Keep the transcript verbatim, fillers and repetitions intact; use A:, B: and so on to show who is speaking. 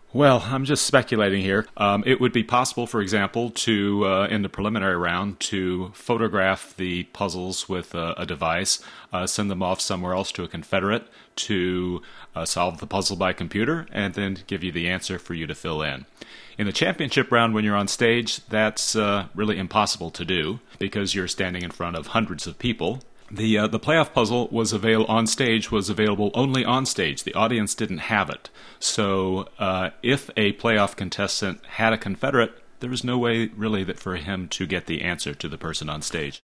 A: Well, I'm just speculating here. Um, it would be possible, for example, to uh, in the preliminary round to photograph the puzzles with a, a device, uh, send them off somewhere else to a confederate to uh, solve the puzzle by computer, and then give you the answer for you to fill in. In the championship round, when you're on stage, that's uh, really impossible to do because you're standing in front of hundreds of people. The uh, the playoff puzzle was avail on stage was available only on stage. The audience didn't have it. So uh, if a playoff contestant had a confederate, there was no way really that for him to get the answer to the person on stage.